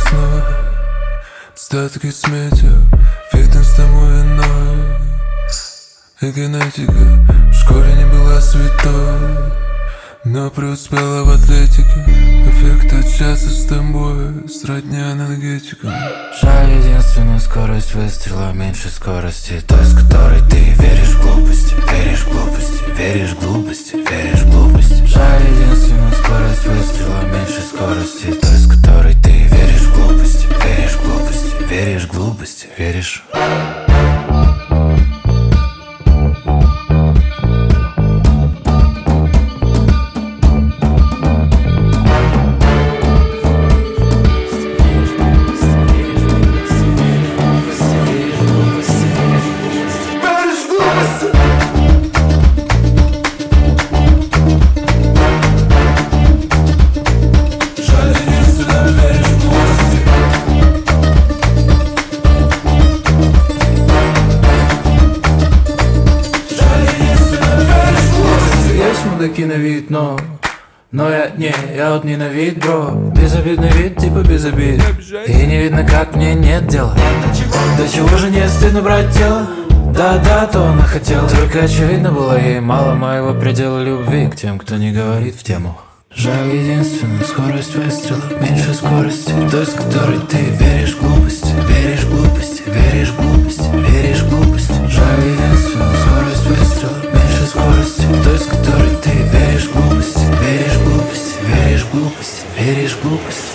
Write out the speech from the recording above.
весной, остатки сметью, фитнес тому виной. И генетика в школе не была святой, но преуспела в атлетике. Эффект от часа с тобой сродни анальгетикам. Жаль, единственная скорость выстрела меньше скорости той, с которой ты веришь в глупости, веришь в глупости, веришь в глупости, веришь в глупости. Жаль, единственная скорость выстрела меньше скорости той, с которой ты веришь в глупости, веришь в глупости, веришь в глупости, веришь. Мудаки на вид, но я вот ненавид, бро. Безобидный вид, типа без обид. И не видно, как мне нет дела. До чего же не стыдно брать тело? Да, то она хотела. Только очевидно было ей мало моего предела любви к тем, кто не говорит в тему. Жаль, единственная скорость выстрела меньше скорости той, с которой ты веришь в глупости, веришь в глупости, веришь в глупости, веришь в глупости. Жаль, единственная скорость выстрела меньше скорости той, с которой ты веришь в глупости, веришь в глупости, веришь в глупости, веришь в глупости.